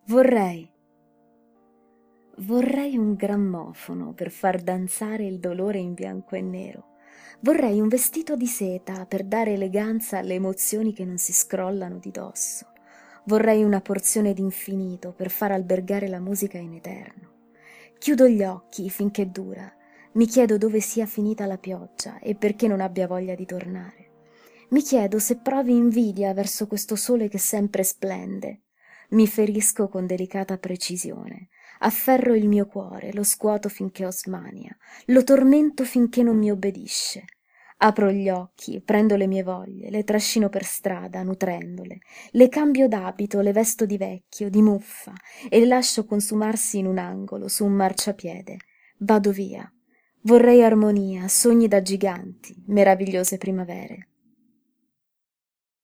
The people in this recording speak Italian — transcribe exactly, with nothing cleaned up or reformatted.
Vorrei, vorrei un grammofono per far danzare il dolore in bianco e nero. Vorrei un vestito di seta per dare eleganza alle emozioni che non si scrollano di dosso. Vorrei una porzione d'infinito per far albergare la musica in eterno. Chiudo gli occhi finché dura. Mi chiedo dove sia finita la pioggia e perché non abbia voglia di tornare. Mi chiedo se provi invidia verso questo sole che sempre splende. Mi ferisco con delicata precisione. Afferro il mio cuore, lo scuoto finché ho smania, lo tormento finché non mi obbedisce. Apro gli occhi, prendo le mie voglie, le trascino per strada, nutrendole, le cambio d'abito, le vesto di vecchio, di muffa, e le lascio consumarsi in un angolo, su un marciapiede. Vado via. Vorrei armonia, sogni da giganti, meravigliose primavere.